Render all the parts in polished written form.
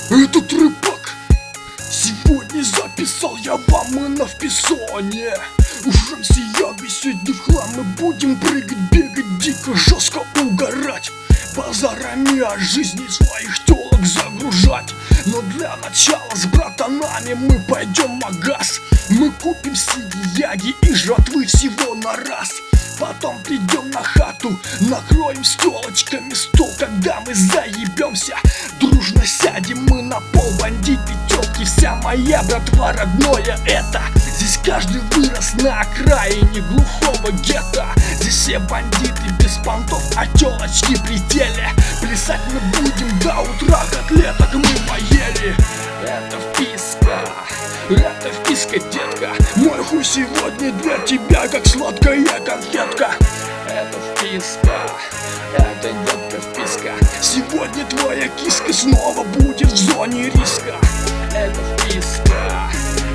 Этот рыбак сегодня записал я вам именно в писоне. Уже сияга сегодня в хлам. Мы будем прыгать, бегать, дико, жестко угорать, базарами о жизни своих телок загружать. Но для начала с братанами мы пойдем на газ. Мы купим сидияги и жратвы всего на раз. Потом придем на хату, накроем с телочками стол. Когда мы заебемся, дружно сядем мы на пол. Бандиты, телки, вся моя братва родное это. Здесь каждый вырос на окраине глухого гетто. Здесь все бандиты без понтов, а телочки при теле. Плясать мы будем до утра, котлеток мы поели. Это вписка, это вписка, детка. Мой хуй сегодня для тебя, как сладкая конфетка. Это вписка, это детка вписка. Сегодня твоя киска снова будет в зоне риска. Это вписка,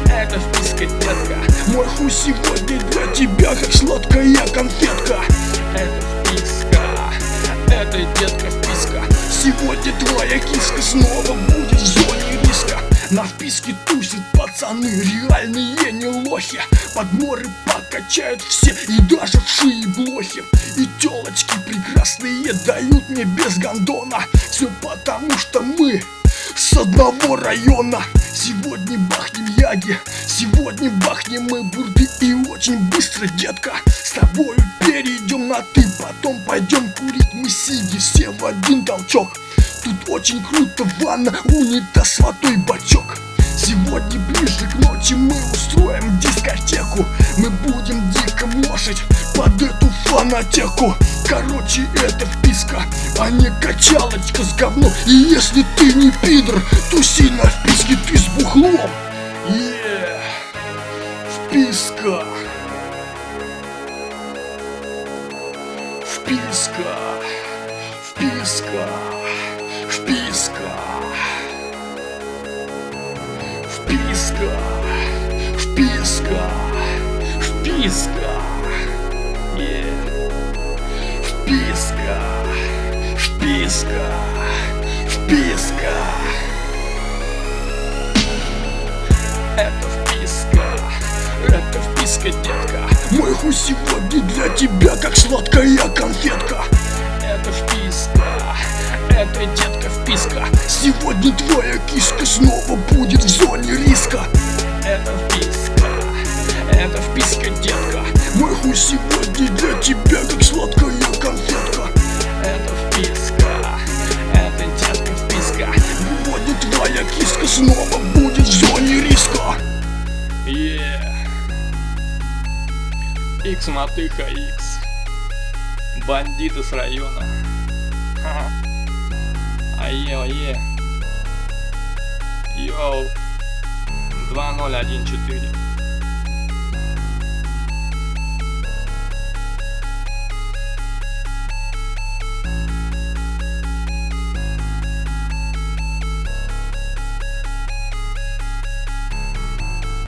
детка. Мой хуй сегодня для тебя, как сладкая конфетка. Это вписка, это детка вписка. Сегодня твоя киска снова будет в зоне риска. На вписке тусят пацаны, реальные не лохи. Подморы покачают все и даже вши и блохи. И телочки прекрасные дают мне без гондона. Все потому что мы с одного района. Сегодня бахнем яги, сегодня бахнем мы бурды. И очень быстро, детка, с тобою перейдем на ты. Потом пойдем курить мы сиги, все в один толчок. Тут очень круто, ванна, унитаз, водой бачок. Сегодня ближе к ночи мы устроим дискотеку. Мы будем дико мошить под эту фанатеку. Короче, это вписка, а не качалочка с говном. И если ты не пидор, туси на вписке ты с бухлом. Вписка. Вписка. Вписка. Вписка. Вписка. Вписка. Вписка. Вписка. Вписка. Вписка. Это вписка. Это вписка, детка. Мой хуй сегодня для тебя, как сладкая конфетка. Это вписка. Это детка вписка. Сегодня твоя киска снова будет в зоне риска. Это вписка, детка. Мой хуй сегодня для тебя, как сладкая конфетка. Это вписка. Это детка вписка. Сегодня твоя киска снова будет в зоне риска. Икс-мотыха Икс. Бандиты с района. Ае. Йоу. 2014.